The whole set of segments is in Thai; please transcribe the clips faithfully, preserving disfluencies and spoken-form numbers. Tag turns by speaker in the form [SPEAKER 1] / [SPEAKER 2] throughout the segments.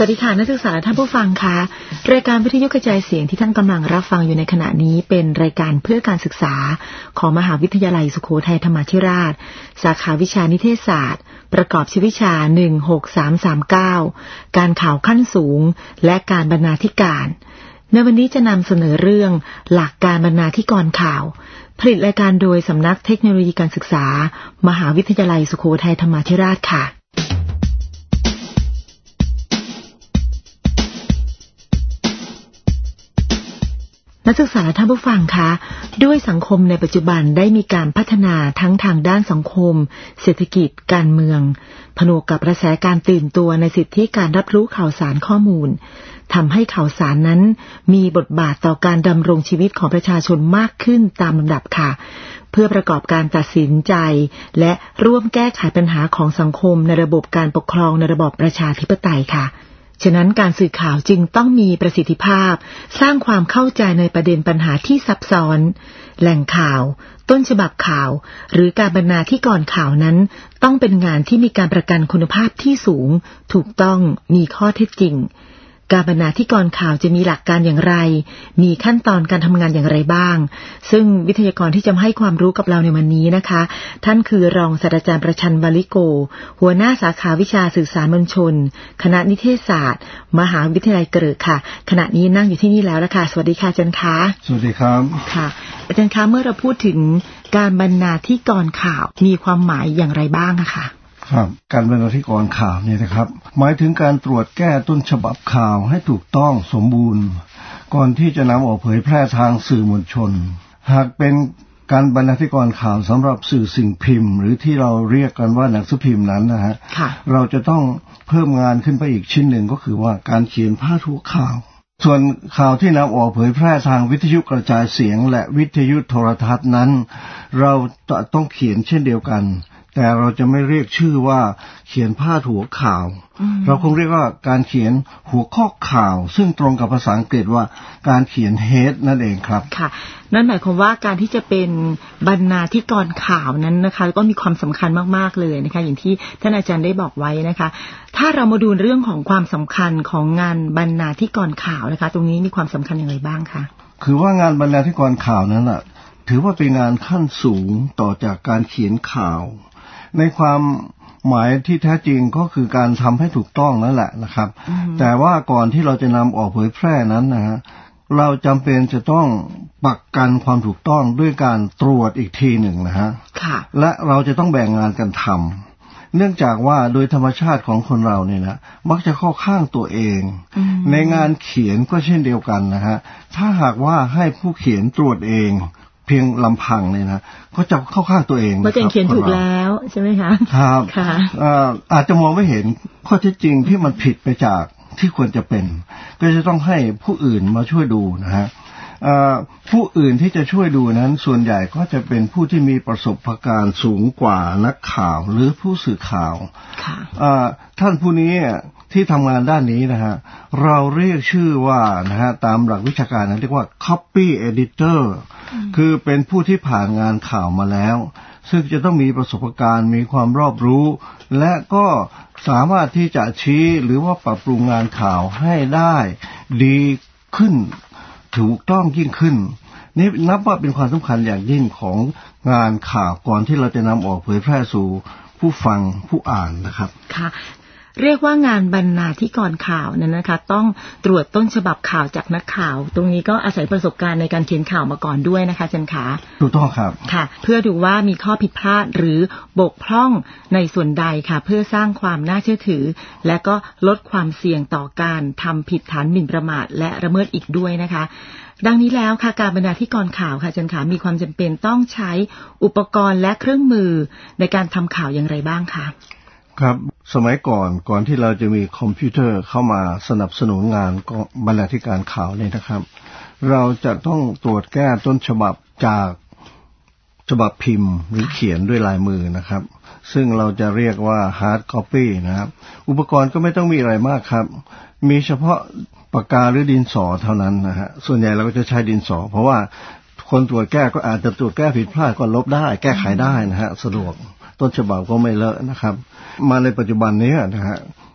[SPEAKER 1] วัสดีค่ะนักศึกษาท่านผู้ฟังคะรายการวิทยุกระจายเสียงที่ท่านกำลังรับฟังอยู่ในขณะนี้เป็นรายการเพื่อการศึกษาของมหาวิทยาลัยสุโขทัยธรรมาธิราชสาขาวิชานิเทศศาสตร์ประกอบชีววิชาหนึ่ง หก สาม สาม เก้าการข่าวขั้นสูงและการบรรณาธิการในวันนี้จะนำเสนอเรื่องหลักการบรรณาธิกรข่าวผลิตรายการโดยสำนักเทคโนโลยีการศึกษามหาวิทยาลัยสุโขทัยธรรมาธิราชค่ะนักศึกษาท่านผู้ฟังคะด้วยสังคมในปัจจุบันได้มีการพัฒนาทั้งทางด้านสังคมเศรษฐกิจการเมืองผนวกกับกระแสการตื่นตัวในสิทธิการรับรู้ข่าวสารข้อมูลทำให้ข่าวสารนั้นมีบทบาทต่อการดำรงชีวิตของประชาชนมากขึ้นตามลำดับค่ะเพื่อประกอบการตัดสินใจและร่วมแก้ไขปัญหาของสังคมในระบบการปกครองในระบอบประชาธิปไตยค่ะฉะนั้นการสื่อข่าวจึงต้องมีประสิทธิภาพสร้างความเข้าใจในประเด็นปัญหาที่ซับซ้อนแหล่งข่าวต้นฉบับข่าวหรือการบรรณาธิกรข่าวนั้นต้องเป็นงานที่มีการประกันคุณภาพที่สูงถูกต้องมีข้อเท็จจริงการบรรณาธิกรข่าวจะมีหลักการอย่างไรมีขั้นตอนการทำงานอย่างไรบ้างซึ่งวิทยากรที่จะให้ความรู้กับเราในวันนี้นะคะท่านคือรองศาสตราจารย์ประชันวลิโกหัวหน้าสาขาวิชาสื่อสารมวลชนคณะนิเทศศาสตร์มหาวิทยาลัยเกริกค่ะขณะนี้นั่งอยู่ที่นี่แล้วละค่ะสวัสดีค่ะอาจารย์คะ
[SPEAKER 2] สวัสดีครับ
[SPEAKER 1] ค่ะอาจารย์คะเมื่อเราพูดถึงการบรรณาธิกรข่าวมีความหมายอย่างไรบ้างอะคะ
[SPEAKER 2] ครับการบรรณาธิกรข่าวเนี่ยนะครับหมายถึงการตรวจแก้ต้นฉบับข่าวให้ถูกต้องสมบูรณ์ก่อนที่จะนำออกเผยแพร่ทางสื่อมวลชนหากเป็นการบรรณาธิกรข่าวสำหรับสื่อสิ่งพิมพ์หรือที่เราเรียกกันว่าหนังสือพิมพ์นั้นนะฮะเราจะต้องเพิ่มงานขึ้นไปอีกชิ้นหนึ่งก็คือว่าการเขียนพาดหัวข่าวส่วนข่าวที่นำออกเผยแพร่ทางวิทยุกระจายเสียงและวิทยุโทรทัศน์นั้นเราต้องเขียนเช่นเดียวกันแต่เราจะไม่เรียกชื่อว่าเขียนพาดหัวข่าวเราคงเรียกว่าการเขียนหัวข้อข่าวซึ่งตรงกับภาษาอังกฤษว่าการเขียน head นั่นเองครับ
[SPEAKER 1] ค่ะนั่นหมายความว่าการที่จะเป็นบรรณาธิกรข่าวนั้นนะคะก็มีความสำคัญมากๆเลยนะคะอย่างที่ท่านอาจารย์ได้บอกไว้นะคะถ้าเรามาดูเรื่องของความสำคัญของงานบรรณาธิกรข่าวนะคะตรงนี้มีความสำคัญอย่างไรบ้างคะ
[SPEAKER 2] คือว่างานบรรณาธิกรข่าวนั้นน่ะถือว่าเป็นงานขั้นสูงต่อจากการเขียนข่าวในความหมายที่แท้จริงก็คือการทำให้ถูกต้องนั่นแหละนะครับแต่ว่าก่อนที่เราจะนำออกเผยแพร่นั้นนะฮะเราจำเป็นจะต้องปักกันความถูกต้องด้วยการตรวจอีกทีหนึ่งนะฮะและเราจะต้องแบ่งงานกันทำเนื่องจากว่าโดยธรรมชาติของคนเราเนี่ยนะมักจะเข้าข้างตัวเองในงานเขียนก็เช่นเดียวกันนะฮะถ้าหากว่าให้ผู้เขียนตรวจเองเพียงลำพังเนี่ยนะก็จะเข้าข้างตัวเอง
[SPEAKER 1] ว่าตัวเองเขียนถูกแล้วใช่ไหมคะ
[SPEAKER 2] ครับค่ะอาจจะมองไม่เห็นข้อเท็จจริงที่มันผิดไปจากที่ควรจะเป็นก็จะต้องให้ผู้อื่นมาช่วยดูนะฮะผู้อื่นที่จะช่วยดูนั้นส่วนใหญ่ก็จะเป็นผู้ที่มีประสบการณ์สูงกว่านักข่าวหรือผู้สื่อข่าวท่านผู้นี้ที่ทำงานด้านนี้นะฮะเราเรียกชื่อว่านะฮะตามหลักวิชาการนั้นเรียกว่า copy editor คือเป็นผู้ที่ผ่านงานข่าวมาแล้วซึ่งจะต้องมีประสบการณ์มีความรอบรู้และก็สามารถที่จะชี้หรือว่าปรับปรุงงานข่าวให้ได้ดีขึ้นถูกต้องยิ่งขึ้นนี่นับว่าเป็นความสำคัญอย่างยิ่งของงานข่าวก่อนที่เราจะนำออกเผยแพร่สู่ผู้ฟังผู้อ่านนะครับ
[SPEAKER 1] ค่ะเรียกว่างานบรรณาธิกรข่าวนั้นนะคะต้องตรวจต้นฉบับข่าวจากนักข่าวตรงนี้ก็อาศัยประสบการณ์ในการเขียนข่าวมาก่อนด้วยนะคะอาจารย์คะ
[SPEAKER 2] ถูกต้องครับ
[SPEAKER 1] ค่ะเพื่อดูว่ามีข้อผิดพลาดหรือบกพร่องในส่วนใดค่ะเพื่อสร้างความน่าเชื่อถือและก็ลดความเสี่ยงต่อการทำผิดฐานหมิ่นประมาทและละเมิดอีกด้วยนะคะดังนี้แล้วค่ะการบรรณาธิกรข่าวค่ะอาจารย์คะมีความจำเป็นต้องใช้อุปกรณ์และเครื่องมือในการทำข่าวอย่างไรบ้างคะ
[SPEAKER 2] ครับสมัยก่อนก่อนที่เราจะมีคอมพิวเตอร์เข้ามาสนับสนุนงานบรรณาธิการข่าวเนี่ยนะครับเราจะต้องตรวจแก้ต้นฉบับจากฉบับพิมพ์หรือเขียนด้วยลายมือนะครับซึ่งเราจะเรียกว่า hard copy นะครับอุปกรณ์ก็ไม่ต้องมีอะไรมากครับมีเฉพาะปากกาหรือดินสอเท่านั้นนะฮะส่วนใหญ่เราก็จะใช้ดินสอเพราะว่าคนตรวจแก้ก็อาจจะตรวจแก้ผิดพลาดก็ลบได้แก้ไขได้นะฮะสะดวกต้นฉบับก็ไม่เลอะนะครับมาในปัจจุบันนี้นะฮะ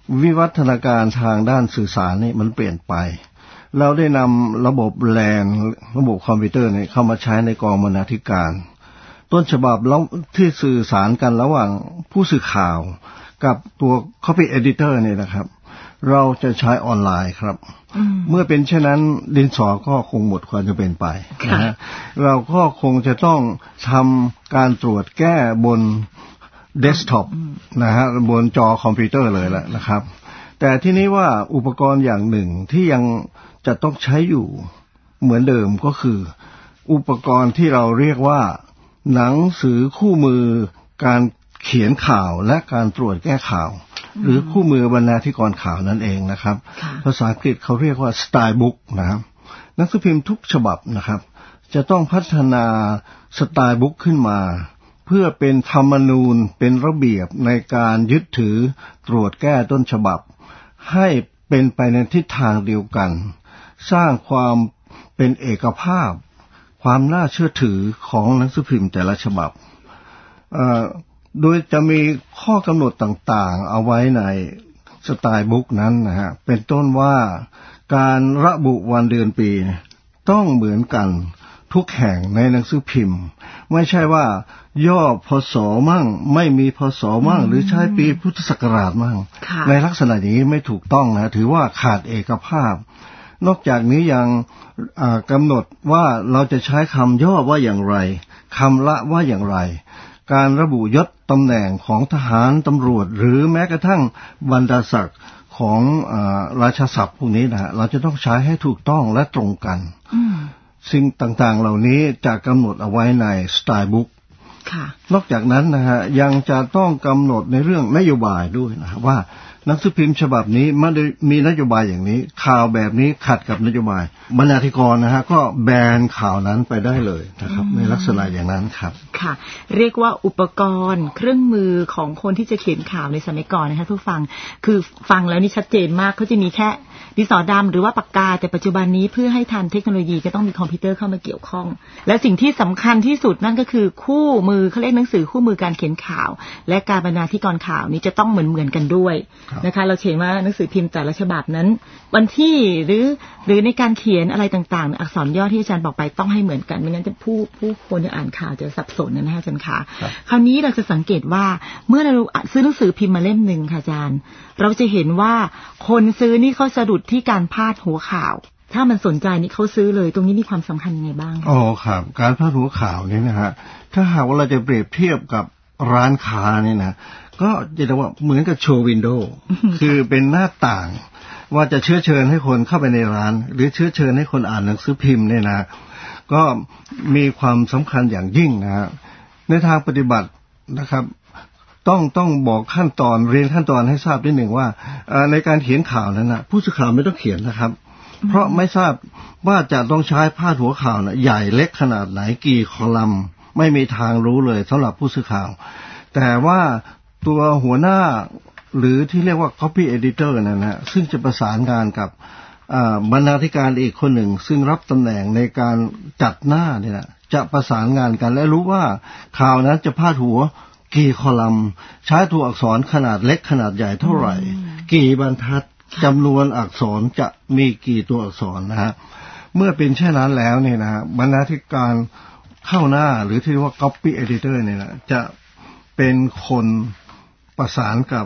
[SPEAKER 2] วิวัฒนาการทางด้านสื่อสารนี่มันเปลี่ยนไปเราได้นำระบบแลนระบบคอมพิวเตอร์เนี่ยเข้ามาใช้ในกองบรรณาธิการต้นฉบับที่สื่อสารกันระหว่างผู้สื่อข่าวกับตัว copy editor เนี่ยนะครับเราจะใช้ออนไลน์ครับเมื่อเป็นเช่นนั้นดินสอก็คงหมดความจำเป็นไปนะฮะเราก็คงจะต้องทำการตรวจแก้บนเดสก์ท็อปนะฮะบนจอคอมพิวเตอร์เลยแหละนะครับแต่ที่นี้ว่าอุปกรณ์อย่างหนึ่งที่ยังจะต้องใช้อยู่เหมือนเดิมก็คืออุปกรณ์ที่เราเรียกว่าหนังสือคู่มือการเขียนข่าวและการตรวจแก้ข่าวหรือคู่มือบรรณาธิกรข่าวนั่นเองนะครับภาษาอังกฤษเขาเรียกว่า style book นะครับหนังสือพิมพ์ทุกฉบับนะครับจะต้องพัฒนา style book ขึ้นมาเพื่อเป็นธรรมนูญเป็นระเบียบในการยึดถือตรวจแก้ต้นฉบับให้เป็นไปในทิศทางเดียวกันสร้างความเป็นเอกภาพความน่าเชื่อถือของหนังสือพิมพ์แต่ละฉบับโดยจะมีข้อกำหนดต่างๆเอาไว้ในสไตล์บุ๊กนั้นนะฮะเป็นต้นว่าการระบุวันเดือนปีต้องเหมือนกันทุกแห่งในหนังสือพิมพ์ไม่ใช่ว่าย่อพศมั่งไม่มีพศมั่งหรือใช้ปีพุทธศักราชมั่งในลักษณะนี้ไม่ถูกต้องนะถือว่าขาดเอกภาพนอกจากนี้ยังกำหนดว่าเราจะใช้คำย่อว่าอย่างไรคำละว่าอย่างไรการระบุยศตำแหน่งของทหารตำรวจหรือแม้กระทั่งบรรดาศักดิ์ของราชศัพท์พวกนี้นะฮะเราจะต้องใช้ให้ถูกต้องและตรงกันสิ่งต่างๆเหล่านี้จะกำหนดเอาไว้ในสไตล์บุ๊กนอกจากนั้นนะฮะยังจะต้องกำหนดในเรื่องนโยบายด้วยนะว่าหนังสือพิมพ์ฉบับนี้มันมีนโยบายอย่างนี้ข่าวแบบนี้ขัดกับนโยบายบรรณาธิกรนะฮะก็แบนข่าวนั้นไปได้เลยนะครับในลักษณะอย่างนั้นครับ
[SPEAKER 1] ค่ะเรียกว่าอุปกรณ์เครื่องมือของคนที่จะเขียนข่าวในสมัยก่อนนะคะทุกฟังคือฟังแล้วนี่ชัดเจนมากเขาจะมีแค่ดินสอดำหรือว่าปากกาแต่ปัจจุบันนี้เพื่อให้ทันเทคโนโลยีก็ต้องมีคอมพิวเตอร์เข้ามาเกี่ยวข้องและสิ่งที่สำคัญที่สุดนั่นก็คือคู่มือเขาเรียกหนังสือคู่มือการเขียนข่าวและการบรรณาธิกรข่าวนี้จะต้องเหมือนเหมือนกันด้วยนะคะเราเห็นว่าหนังสือพิมพ์แต่ละฉบับนั้นวันที่หรือหรือในการเขียนอะไรต่างๆอักษรย่อที่อาจารย์บอกไปต้องให้เหมือนกันไม่งั้นจะผู้ผู้คนที่อ่านข่าวจะสับสนนะคะอาจารย์คะคราวนี้เราจะสังเกตว่าเมื่อเราซื้อหนังสือพิมพ์มาเล่มหนึ่งค่ะอาจารย์เราจะเห็นว่าคนซื้อนี่เขาสะดุดที่การพาดหัวข่าวถ้ามันสนใจนี่เขาซื้อเลยตรงนี้มีความสำคัญยังไงบ้าง
[SPEAKER 2] อ๋อครับการพาดหัวข่าวนี่นะฮะถ้าหากว่าเราจะเปรียบเทียบกับร้านค้านี่นะก็จะเรียกว่าเหมือนกับโชว์วินโดว์คือเป็นหน้าต่างว่าจะเชื้อเชิญให้คนเข้าไปในร้านหรือเชื้อเชิญให้คนอ่านหนังสือพิมพ์เนี่ยนะก็มีความสำคัญอย่างยิ่งนะฮะในทางปฏิบัตินะครับต้องต้องบอกขั้นตอนเรียนขั้นตอนให้ทราบนิดหนึ่งว่าในการเขียนข่าวนั้นนะผู้สื่อข่าวไม่ต้องเขียนนะครับเพราะไม่ทราบว่าจะต้องใช้พาดหัวข่าวนะใหญ่เล็กขนาดไหนกี่คอลัมน์ไม่มีทางรู้เลยสำหรับผู้สื่อข่าวแต่ว่าตัวหัวหน้าหรือที่เรียกว่า copy editor นั่นนะซึ่งจะประสานงานกับบรรณาธิการอีกคนหนึ่งซึ่งรับตำแหน่งในการจัดหน้าเนี่ยนะจะประสานงานกันและรู้ว่าข่าวนั้นจะพาดหัวกี่คอลัมน์ใช้ตัวอักษรขนาดเล็กขนาดใหญ่เท่าไหร่กี่บรรทัดจำนวนอักษรจะมีกี่ตัวอักษรนะฮะเมื่อเป็นเช่นนั้นแล้วเนี่ยนะบรรณาธิการเข้าหน้าหรือที่เรียกว่า copy editor เนี่ยนะจะเป็นคนประสานกับ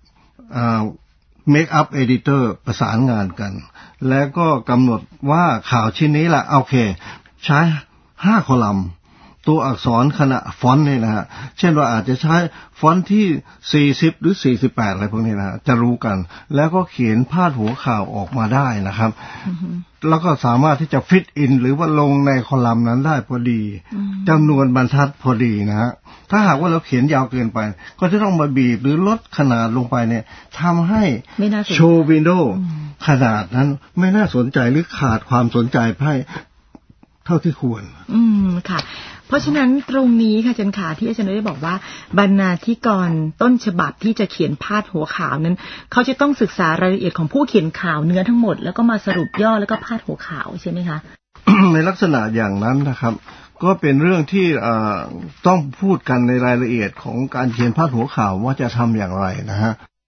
[SPEAKER 2] make up editor ประสานงานกันแล้วก็กำหนดว่าข่าวชิ้นนี้แหละโอเคใช้ห้าคอลัมน์ตัวอักษรขนาดฟอนต์นี่นะฮะเช่นว่าอาจจะใช้ฟอนต์ที่สี่สิบหรือสี่สิบแปดอะไรพวกนี้นะฮะจะรู้กันแล้วก็เขียนพาดหัวข่าวออกมาได้นะครับ mm-hmm. แล้วก็สามารถที่จะฟิตอินหรือว่าลงในคอลัมน์นั้นได้พอดี mm-hmm. จำนวนบรรทัดพอดีนะฮะถ้าหากว่าเราเขียนยาวเกินไปก็จะต้องมาบีบหรือลดขนาดลงไปเนี่ยทำให้โชว์วินโดว์ขนาดนั้นไม่น่าสนใจหรือขาดความสนใจให้เท่าที่ควร
[SPEAKER 1] อืมค่ะเพราะฉะนั้นตรงนี้ค่ะอาจารย์ขาที่อาจารย์ได้บอกว่าบรรณาธิกรต้นฉบับที่จะเขียนพาดหัวข่าวนั้นเขาจะต้องศึกษารายละเอียดของผู้เขียนข่าวเนื้อทั้งหมดแล้วก็มาสรุปย่อแล้วก็พาดหัวข่าวใช่ไหมคะ
[SPEAKER 2] ในลักษณะอย่างนั้นนะครับก็เป็นเรื่องที่ต้องพูดกันในรายละเอียดของการเขียนพาดหัวข่าวว่าจะทำอย่างไรนะฮะ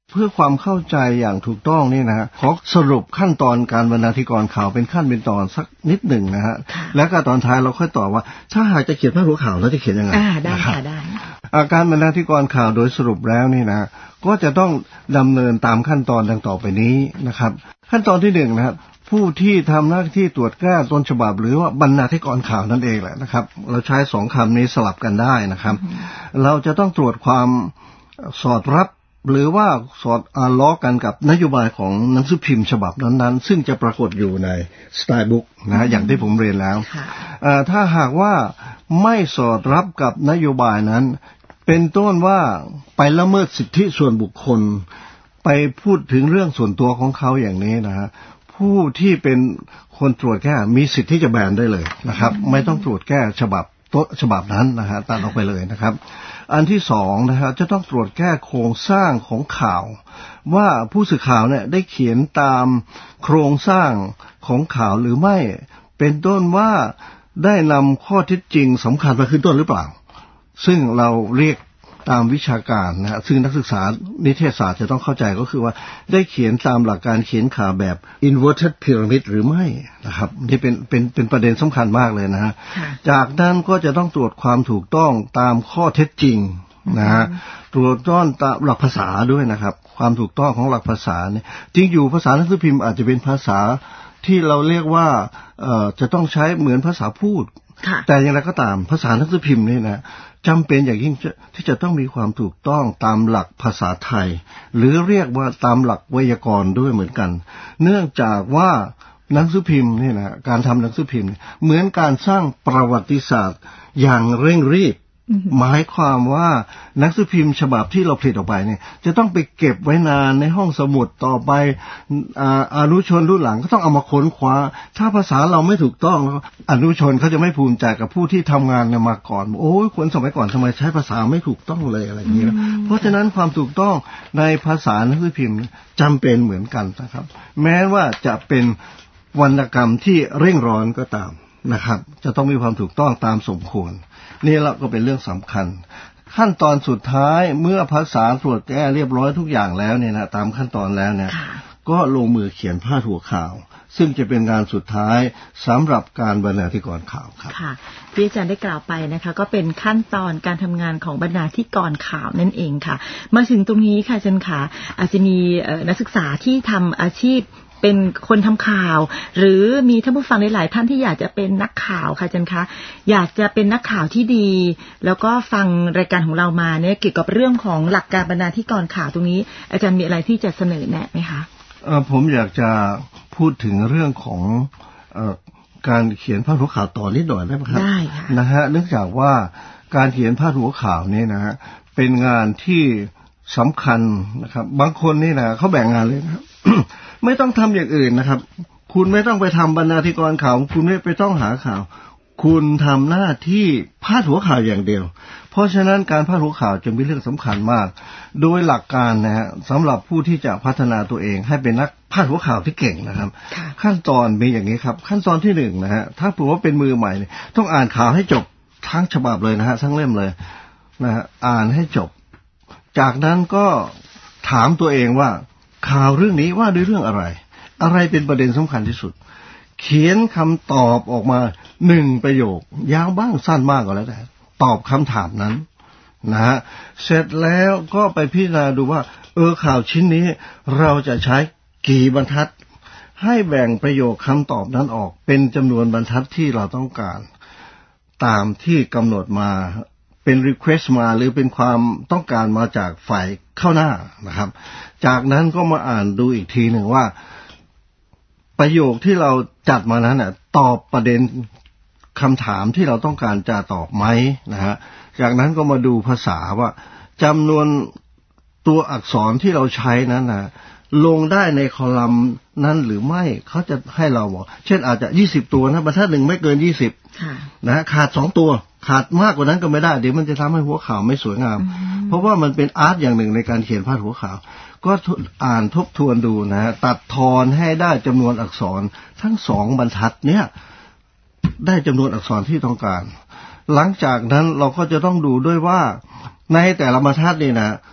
[SPEAKER 2] เพื่อความเข้าใจอย่างถูกต้องนี่นะฮะขอสรุปขั้นตอนการบรรณาธิกรข่าวเป็นขั้นเป็นตอนสักนิดหนึ่งนะฮะแล้วก็ตอนท้ายเราค่อยตอบว่าถ้าหากจะเขียนพาดหัวข่าวเราจะเขียนยังไง
[SPEAKER 1] อ่าได้ค่ะได้
[SPEAKER 2] การบรรณาธิกรข่าวโดยสรุปแล้วนี่นะก็จะต้องดำเนินตามขั้นตอนดังต่อไปนี้นะครับขั้นตอนที่หนึ่งนะครับผู้ที่ทำหน้าที่ตรวจแก้ต้นฉบับหรือว่าบรรณาธิกรข่าวนั่นเองแหละนะครับเราใช้สองคำนี้สลับกันได้นะครับเราจะต้องตรวจความสอดรับหรือว่าสอดล้อกันกับนโยบายของหนังสือพิมพ์ฉบับนั้นๆซึ่งจะปรากฏอยู่ในสไตล์บุ๊กนะอย่างที่ผมเรียนแล้วถ้าหากว่าไม่สอดรับกับนโยบายนั้นเป็นต้นว่าไปละเมิดสิทธิส่วนบุคคลไปพูดถึงเรื่องส่วนตัวของเขาอย่างนี้นะฮะผู้ที่เป็นคนตรวจแก้มีสิทธิ์ที่จะแบนได้เลยนะครับไม่ต้องตรวจแก้ฉบับต้นฉบับนั้นนะฮะตัดออกไปเลยนะครับอันที่สองนะฮะจะต้องตรวจแก้โครงสร้างของข่าวว่าผู้สื่อข่าวเนี่ยได้เขียนตามโครงสร้างของข่าวหรือไม่เป็นต้นว่าได้นำข้อเท็จจริงสำคัญมาขึ้นต้นหรือเปล่าซึ่งเราเรียกตามวิชาการนะฮะซึ่งนักศึกษานิเทศศาสตร์จะต้องเข้าใจก็คือว่าได้เขียนตามหลักการเขียนข่าวแบบ inverted pyramid หรือไม่นะครับนี่เป็นเป็นเป็นประเด็นสำคัญมากเลยนะฮะจากนั้นก็จะต้องตรวจความถูกต้องตามข้อเท็จจริงนะฮะตรวจต้อนตามหลักภาษาด้วยนะครับความถูกต้องของหลักภาษาเนี่ยจริงอยู่ภาษาหนังสือพิมพ์อาจจะเป็นภาษาที่เราเรียกว่าเอ่อจะต้องใช้เหมือนภาษาพูดแต่อย่างไรก็ตามภาษาหนังสือพิมพ์นี่นะจำเป็นอย่างยิ่งที่จะต้องมีความถูกต้องตามหลักภาษาไทยหรือเรียกว่าตามหลักไวยากรณ์ด้วยเหมือนกันเนื่องจากว่าหนังสือพิมพ์นี่นะการทำหนังสือพิมพ์เหมือนการสร้างประวัติศาสตร์อย่างเร่งรีบหมายความว่าหนังสือพิมพ์ฉบับที่เราผลิตออกไปเนี่ยจะต้องไปเก็บไว้นานในห้องสมุดต่อไปอนุชนรุ่นหลังก็ต้องเอามาค้นคว้าถ้าภาษาเราไม่ถูกต้องอนุชนเขาจะไม่ภูมิใจกับผู้ที่ทำงานมาก่อนโอ้ยคนสมัยก่อนทำไมใช้ภาษาไม่ถูกต้องเลยอะไรอย่างนี้เพราะฉะนั้นความถูกต้องในภาษาหนังสือพิมพ์จำเป็นเหมือนกันนะครับแม้ว่าจะเป็นวรรณกรรมที่เร่งร้อนก็ตามนะครับจะต้องมีความถูกต้องตามสมควรนี่แหละก็เป็นเรื่องสำคัญขั้นตอนสุดท้ายเมื่อภาษาตรวจแก้เรียบร้อยทุกอย่างแล้วเนี่ยนะตามขั้นตอนแล้วเนี่ยก็ลงมือเขียนพาดหัวข่าวซึ่งจะเป็นงานสุดท้ายสำหรับการบรรณาธิกรข่าวครับ
[SPEAKER 1] ค่ะที่อาจารย์ได้กล่าวไปนะคะก็เป็นขั้นตอนการทำงานของบรรณาธิกรข่าวนั่นเองค่ะมาถึงตรงนี้ค่ะอาจารย์ค่ะอาจจะมีนักศึกษาที่ทำอาชีพเป็นคนทำข่าวหรือมีท่านผู้ฟังหลายๆท่านที่อยากจะเป็นนักข่าวค่ะอาจารย์คะอยากจะเป็นนักข่าวที่ดีแล้วก็ฟังรายการของเรามาเนี่ยเกี่ยวกับเรื่องของหลักการบรรณาธิกรข่าวตรงนี้อาจารย์มีอะไรที่จะเสนอแนะไหมคะ
[SPEAKER 2] เอ่อผมอยากจะพูดถึงเรื่องของเอ่อการเขียนพาดหัวข่าวต่อนิดหน่อยได้ไหมครับ
[SPEAKER 1] ได้ค่ะ
[SPEAKER 2] นะฮะเนื่องจากว่าการเขียนพาดหัวข่าวนี่นะฮะเป็นงานที่สำคัญนะครับบางคนนี่นะเขาแบ่งงานเลยนะครับ ไม่ต้องทำอย่างอื่นนะครับคุณไม่ต้องไปทำบรรณาธิกรข่าวคุณไม่ไปต้องหาข่าวคุณทำหน้าที่พาดหัวข่าวอย่างเดียวเพราะฉะนั้นการพาดหัวข่าวจึงเป็นเรื่องสำคัญมากโดยหลักการนะฮะสำหรับผู้ที่จะพัฒนาตัวเองให้เป็นนักพาดหัวข่าวที่เก่งนะครับขั้นตอนมีอย่างนี้ครับขั้นตอนที่หนึ่งนะฮะถ้าผมว่าเป็นมือใหม่ต้องอ่านข่าวให้จบทั้งฉบับเลยนะฮะทั้งเล่มเลยนะฮะอ่านให้จบจากนั้นก็ถามตัวเองว่าข่าวเรื่องนี้ว่าด้วยเรื่องอะไรอะไรเป็นประเด็นสำคัญที่สุดเขียนคำตอบออกมาหนึ่งประโยคยาวบ้างสั้นมากก็แล้วแต่ตอบคำถามนั้นนะฮะเสร็จแล้วก็ไปพิจารณาดูว่าเออข่าวชิ้นนี้เราจะใช้กี่บรรทัดให้แบ่งประโยคคำตอบนั้นออกเป็นจำนวนบรรทัดที่เราต้องการตามที่กำหนดมาเป็น request มาหรือเป็นความต้องการมาจากฝ่ายเข้าหน้านะครับจากนั้นก็มาอ่านดูอีกทีหนึ่งว่าประโยคที่เราจัดมานั้นน่ะตอบประเด็นคำถามที่เราต้องการจะตอบไหมนะฮะจากนั้นก็มาดูภาษาว่าจำนวนตัวอักษรที่เราใช้นั้นนะลงได้ในคอลัมน์นั้นหรือไม่เขาจะให้เราบอกเช่นอาจจะยี่สิบตัวนะบรรทัดหนึ่งไม่เกินยี่สิบนะฮะขาดสองตัวขาดมากกว่านั้นก็ไม่ได้เดี๋ยวมันจะทำให้หัวข่าวไม่สวยงามเพราะว่ามันเป็นอาร์ตอย่างหนึ่งในการเขียนพาดหัวข่าวก็อ่านทบทวนดูนะฮะตัดทอนให้ได้จำนวนอักษรทั้งสองบรรทัดเนี้ยได้จำนวนอักษรที่ต้องการหลังจากนั้นเราก็จะต้องดูด้วยว่าในแต่ละบรรทัดนี่นะ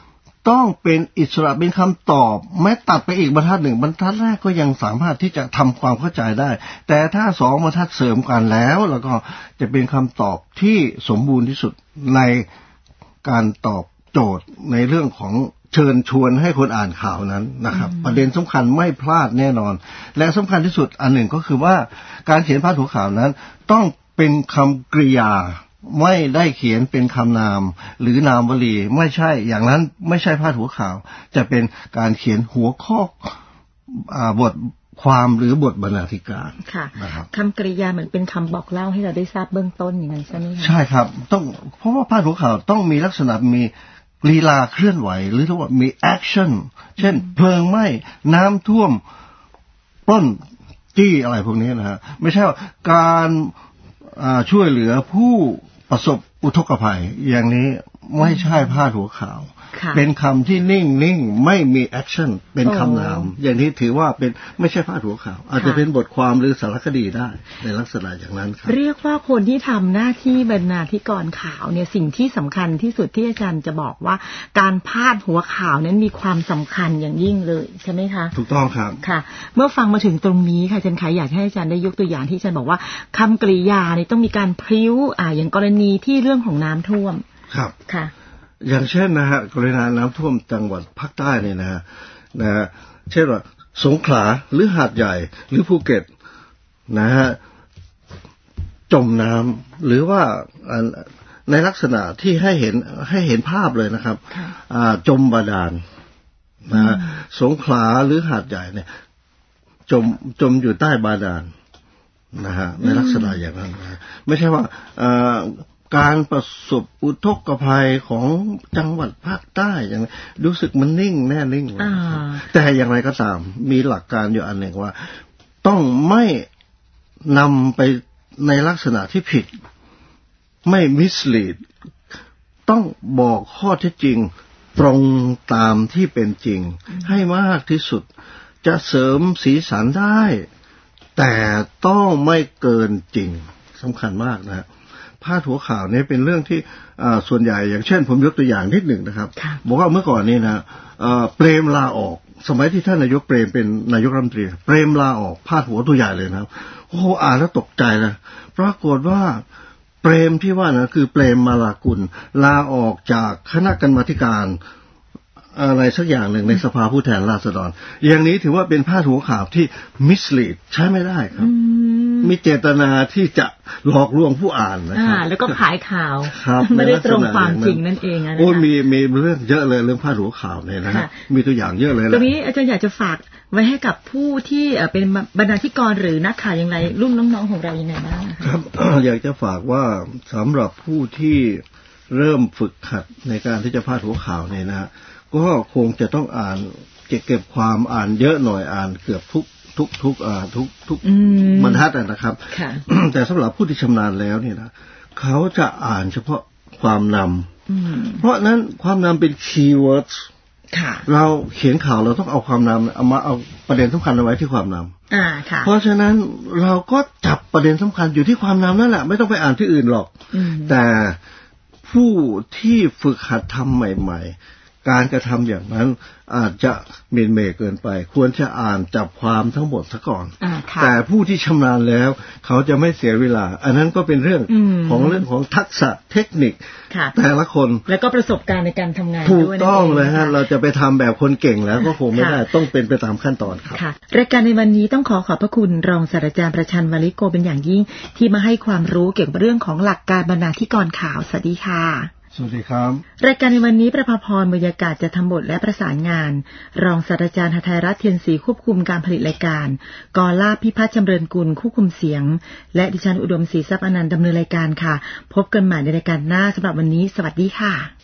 [SPEAKER 2] ต้องเป็นอิสระเป็นคำตอบแม้ตัดไปอีกบรรทัดหนึ่งบรรทัดแรกก็ยังสามารถที่จะทำความเข้าใจได้แต่ถ้าสองบรรทัดเสริมกันแล้วแล้วก็จะเป็นคำตอบที่สมบูรณ์ที่สุดในการตอบโจทย์ในเรื่องของเชิญชวนให้คนอ่านข่าวนั้นนะครับประเด็นสำคัญไม่พลาดแน่นอนและสำคัญที่สุดอันหนึ่งก็คือว่าการเขียนพาดหัวข่าวนั้นต้องเป็นคำกริยาไม่ได้เขียนเป็นคำนามหรือนามวลีไม่ใช่อย่างนั้นไม่ใช่พาดหัวข่าวจะเป็นการเขียนหัวข้อบทความหรือบทบรรณาธิการ
[SPEAKER 1] ค่ะคำกริยาเหมือนเป็นคำบอกเล่าให้เราได้ทราบเบื้องต้นอย่างนั้นใช่ไหมคะ
[SPEAKER 2] ใช่ครับต้องเพราะว่าพาดหัวข่าวต้องมีลักษณะมีลีลาเคลื่อนไหวหรือเรียกว่ามีแอคชั่นเช่นเพลิงไหม้น้ำท่วมปล้นจี้อะไรพวกนี้นะฮะไม่ใช่ว่าการช่วยเหลือผู้ประสบอุทกภัยอย่างนี้ไม่ใช่พาดหัวข่าวเป็นคำที่นิ่งนิ่งไม่มีแอคชั่นเป็นคำนามอย่างนี้ถือว่าเป็นไม่ใช่พาดหัวข่าวอาจจะเป็นบทความหรือสารคดีได้ในลักษณะอย่างนั้นครับ
[SPEAKER 1] เรียกว่าคนที่ทำหน้าที่บรรณาธิการข่าวเนี่ยสิ่งที่สำคัญที่สุดที่อาจารย์จะบอกว่าการพาดหัวข่าวนั้นมีความสำคัญอย่างยิ่งเลยใช่ไหมคะ
[SPEAKER 2] ถูกต้องครับ
[SPEAKER 1] ค่ะเมื่อฟังมาถึงตรงนี้ค่ะอาจารย์ขายอยากให้อาจารย์ได้ยกตัวอย่างที่อาจารย์บอกว่าคำกริยาเนี่ยต้องมีการพริ้วอ่าอย่างกรณีที่เรื่องของน้ำท่วม
[SPEAKER 2] ครับ
[SPEAKER 1] ค่ะ
[SPEAKER 2] อย่างเช่นนะฮะกรณีน้ำท่วมจังหวัดภาคใต้เนี่ยนะฮะนะฮะเช่นว่าสงขลาหรือหาดใหญ่หรือภูเก็ตนะฮะจมน้ำหรือว่าในลักษณะที่ให้เห็นให้เห็นภาพเลยนะครับจมบาดาลนะฮะสงขลาหรือหาดใหญ่เนี่ยจมจมอยู่ใต้บาดาลนะฮะในลักษณะอย่างนั้นนะไม่ใช่ว่าการประสบอุทกภัยของจังหวัดภาคใต้อย่างนี้รู้สึกมันนิ่งแน่นิ่งแต่อย่างไรก็ตามมีหลักการอยู่อันหนึ่งว่าต้องไม่นำไปในลักษณะที่ผิดไม่มิสลีดต้องบอกข้อเท็จจริงตรงตามที่เป็นจริงให้มากที่สุดจะเสริมสีสันได้แต่ต้องไม่เกินจริงสำคัญมากนะพาดหัวข่าวนี้เป็นเรื่องที่ส่วนใหญ่อย่างเช่นผมยกตัวอย่างนิดหนึ่งนะครับบอกว่าเมื่อก่อนนี้นะเปรมลาออกสมัยที่ท่านนายกเปรมเป็นนายกรัฐมนตรีเปรมลาออกพาดหัวตัวใหญ่เลยนะครับโอ้โหอ่านแล้วตกใจนะปรากฏว่าเปรมที่ว่านะคือเปรมมาลากุลลาออกจากคณะกรรมาธิการอะไรสักอย่างหนึ่งในสภาผู้แทนราษฎรอย่างนี้ถือว่าเป็นพาดหัวข่าวที่มิสลีดใช้ไม่ได้ครับมีเจตนาที่จะหลอกลวงผู้อ่านนะครับ
[SPEAKER 1] แล้วก็ขายข่าวไม่ได้ตรงความจริงนั่นเองนะ
[SPEAKER 2] โอ้มีมีเรื่องเยอะเลยเรื่องพาดหัวข่าวเนี่ยนะฮะมีตัวอย่างเยอะเลย
[SPEAKER 1] ตรงนี้อาจารย์อยากจะฝากไว้ให้กับผู้ที่เป็นบรรณาธิการหรือนักข่าวอย่างไรรุ่นน้องๆของเราอย่างไรบ้าง
[SPEAKER 2] ครับ อยากจะฝากว่าสำหรับผู้ที่เริ่มฝึกหัดในการที่จะพาดหัวข่าวเนี่ยนะก็คงจะต้องอ่านเก็บเก็บความอ่านเยอะหน่อยอ่านเกือบทุกทุกทุกอ่าทุกทุกบรรทัดนะครับ แต่สำหรับผู้ที่ชำนาญแล้วเนี่ยนะเขาจะอ่านเฉพาะความนำเพราะนั้นความนำเป็นคีย์เวิร์ดเราเขียนข่าวเราต้องเอาความนำเอามาเอาประเด็นสำคัญเอาไว้ที่ความนำเพราะฉะนั้นเราก็จับประเด็นสำคัญอยู่ที่ความนำนั่นแหละไม่ต้องไปอ่านที่อื่นหรอกแต่ผู้ที่ฝึกหัดทำใหม่ๆการกระทำอย่างนั้นอาจจะเมนเมเกินไปควรจะอ่านจับความทั้งหมดซะก่อนแต่ผู้ที่ชำนาญแล้วเขาจะไม่เสียเวลาอันนั้นก็เป็นเรื่องของเรื่องของทักษะเทคนิคแต่ละคน
[SPEAKER 1] แล้วก็ประสบการณ์ในการทำงาน
[SPEAKER 2] ถูกต้องเลยฮะเราจะไปทำแบบคนเก่งแล้วก็คงไม่ได้ต้องเป็นไปตามขั้นตอนครับ
[SPEAKER 1] รายการในวันนี้ต้องขอขอบพระคุณรองศาสตราจารย์ประชันวลิโกเป็นอย่างยิ่งที่มาให้ความรู้เกี่ยวกับเรื่องของหลักการบรรณาธิการข่าวสวัสดีค่ะ
[SPEAKER 2] สวัสดีครับ
[SPEAKER 1] รายการในวันนี้ประภาพรบรรยากาศจะทำบทและประสานงานรองศาสตราจารย์หทัยรัตน์เทียนศรีควบคุมการผลิตรายการกอลาภพิพัฒน์จำเริญกุลควบคุมเสียงและดิฉันอุดมศรีทรัพย์อนันต์ดำเนินรายการค่ะพบกันใหม่ในรายการหน้าสำหรับวันนี้สวัสดีค่ะ